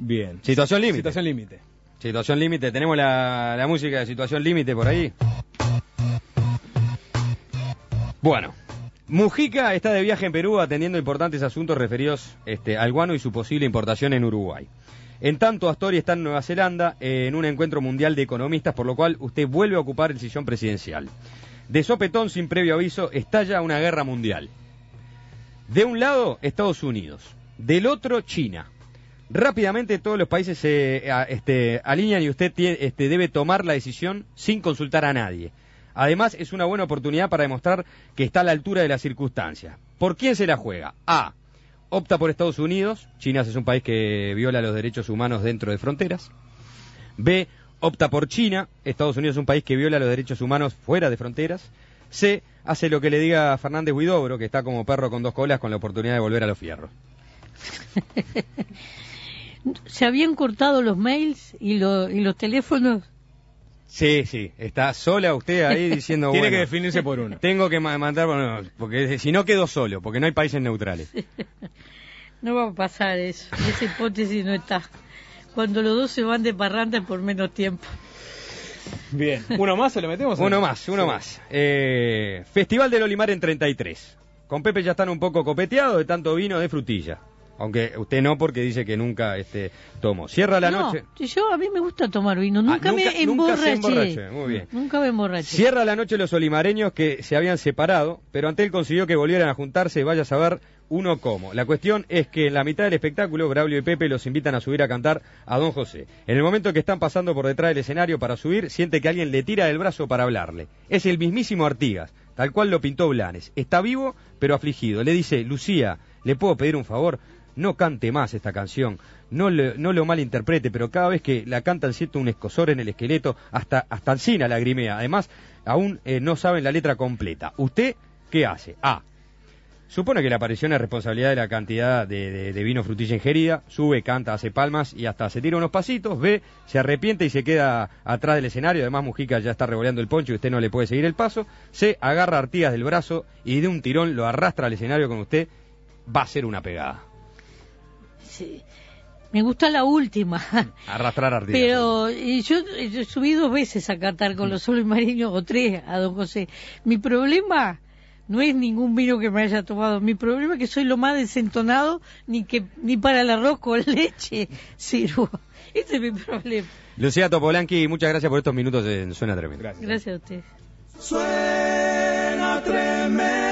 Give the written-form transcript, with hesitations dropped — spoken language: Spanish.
Bien. Situación límite. Situación límite. Situación límite. Tenemos la música de situación límite por ahí. Bueno. Mujica está de viaje en Perú atendiendo importantes asuntos referidos al guano y su posible importación en Uruguay. En tanto, Astori está en Nueva Zelanda en un encuentro mundial de economistas, por lo cual usted vuelve a ocupar el sillón presidencial. De sopetón, sin previo aviso, estalla una guerra mundial. De un lado, Estados Unidos. Del otro, China. Rápidamente todos los países se alinean y usted debe tomar la decisión sin consultar a nadie. Además, es una buena oportunidad para demostrar que está a la altura de las circunstancias. ¿Por quién se la juega? A. Opta por Estados Unidos. China es un país que viola los derechos humanos dentro de fronteras. B. Opta por China. Estados Unidos es un país que viola los derechos humanos fuera de fronteras. C. Hace lo que le diga Fernández Huidobro, que está como perro con dos colas con la oportunidad de volver a los fierros. ¿Se habían cortado los mails y los teléfonos? Sí, está sola usted ahí diciendo, Tiene bueno, que definirse por uno. Tengo que mandar, bueno, porque si no quedo solo, porque no hay países neutrales. No va a pasar eso, esa hipótesis no está. Cuando los dos se van de parranda es por menos tiempo. Bien, ¿uno más se lo metemos? Uno más. Festival del Olimar en 33. Con Pepe ya están un poco copeteados de tanto vino de frutilla. Aunque usted no, porque dice que nunca tomo. Cierra la noche. A mí me gusta tomar vino, nunca me emborraché. Muy bien. Nunca me emborraché. Cierra la noche los olimareños que se habían separado, pero ante él consiguió que volvieran a juntarse, vaya a saber uno cómo. La cuestión es que en la mitad del espectáculo, Braulio y Pepe los invitan a subir a cantar a Don José. En el momento que están pasando por detrás del escenario para subir, siente que alguien le tira del brazo para hablarle. Es el mismísimo Artigas, tal cual lo pintó Blanes. Está vivo, pero afligido. Le dice, Lucía, ¿le puedo pedir un favor? No cante más esta canción, no lo malinterprete, pero cada vez que la cantan siento un escozor en el esqueleto, hasta Alsina lagrimea. Además, aún no saben la letra completa. ¿Usted qué hace? A. Supone que la aparición es responsabilidad de la cantidad de vino frutilla ingerida, sube, canta, hace palmas y hasta se tira unos pasitos. B. Se arrepiente y se queda atrás del escenario, además Mujica ya está revoleando el poncho y usted no le puede seguir el paso. C. Agarra a Artigas del brazo y de un tirón lo arrastra al escenario con usted, va a ser una pegada. Sí. Me gusta la última. Arrastrar a Artigas. Pero yo subí 2 veces a cantar con los olimareños, o 3 a Don José. Mi problema no es ningún vino que me haya tomado. Mi problema es que soy lo más desentonado, ni para el arroz con leche sirvo. Ese es mi problema. Lucía Topolanqui, muchas gracias por estos minutos en Suena Tremendo. Gracias a usted. Suena tremendo.